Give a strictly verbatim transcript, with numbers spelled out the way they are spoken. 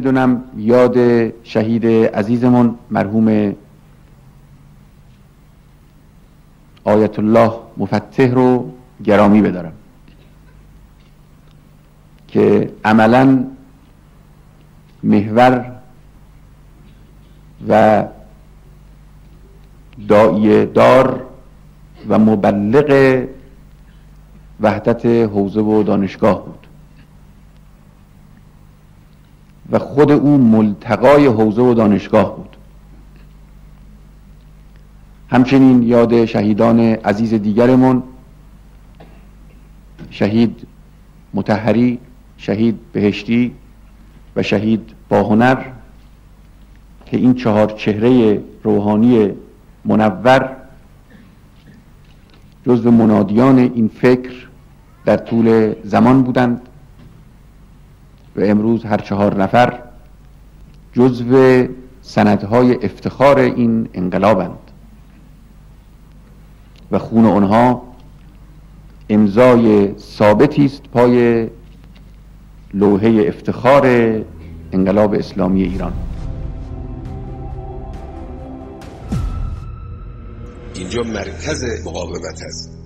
میدونم یاد شهید عزیزمون مرحوم آیت الله مفتح رو گرامی بدارم که عملاً محور و داعیه دار و مبلغ وحدت حوزه و دانشگاه بود و خود او ملتقای حوزه و دانشگاه بود. همچنین یاد شهیدان عزیز دیگرمون، شهید مطهری، شهید بهشتی و شهید باهنر که این چهار چهره روحانی منور جزو منادیان این فکر در طول زمان بودند و امروز هر چهار نفر جزو سندهای افتخار این انقلابند و خون آنها امضای ثابتی است پای لوحه افتخار انقلاب اسلامی ایران. اینجا مرکز مقاومت است.